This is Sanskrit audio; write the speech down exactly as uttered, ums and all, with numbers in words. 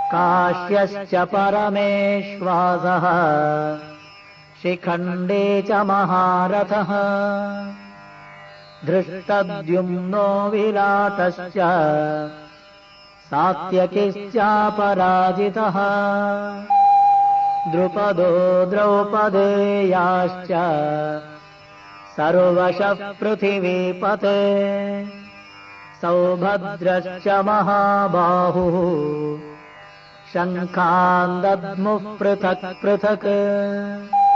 काश्यश्च परमेश्वासः शिखण्डे च महारथः धृष्टद्युम्नो विराटश्च सात्यकिश्चापराजितः द्रुपदो द्रौपदेयाश्च सर्वशः पृथिवीपते सौभद्रश्च महाबाहुः शङ्खान् दद्मुः पृथक् पृथक्